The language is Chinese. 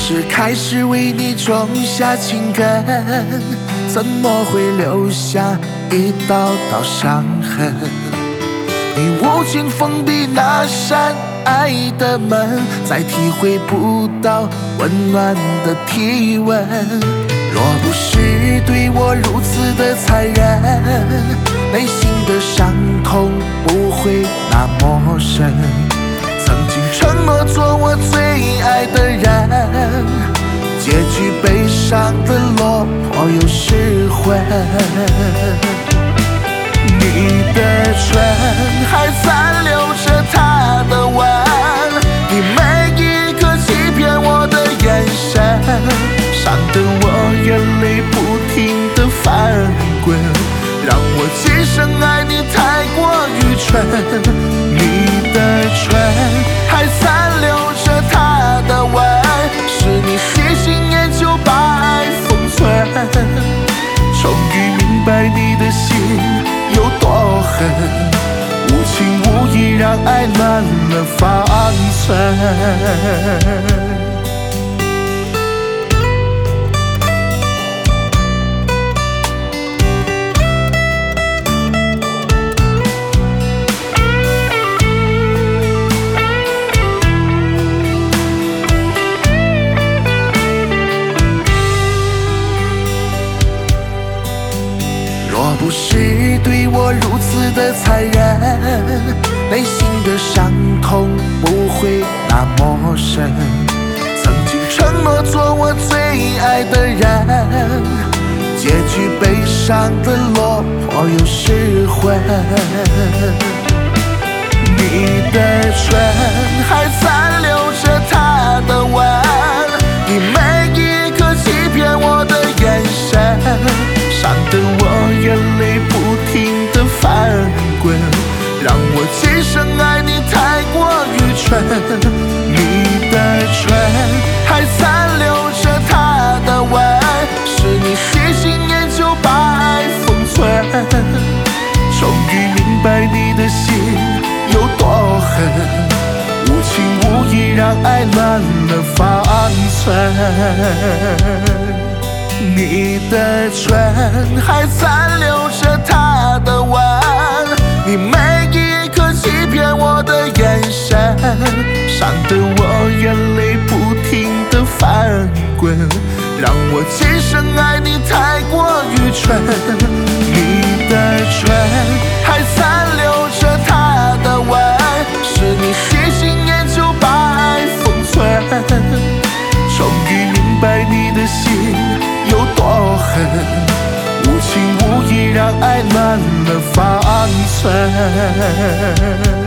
是开始为你种下情根，怎么会留下一道道伤痕？你无情封闭那扇爱的门，再体会不到温暖的体温。若不是对我如此的残忍，内心的伤痛不会那么深。曾经承诺做我最爱的人，结局悲伤的落魄又失魂。你的唇还残留着他的吻，你每一个欺骗我的眼神，伤得我眼泪不停地翻滚，让我今生爱你太过愚蠢。你的唇还残留着他的吻，是你细心研究把爱封存。终于明白你的心有多狠，无情无义让爱乱了方寸。若不是对我如此的残忍，内心的伤痛不会那么深。曾经承诺做我最爱的人，结局悲伤的落魄又失魂。你的唇还残留着他的吻，你每一个欺骗我的眼神，伤得我眼泪不停地翻滚，让我今生爱你太过愚蠢。你的唇还残留着他的吻，是你细心研究把爱封存。终于明白你的心有多狠，无情无义让爱乱了方寸。你的唇还残留着他的吻，你每一个欺骗我的眼神，伤得我眼泪不停地翻滚，让我今生爱你太过愚蠢。你的唇还残留着他的吻，是你细心研究把爱封存。终于明白你的心有多狠，无情无义让爱乱了方寸。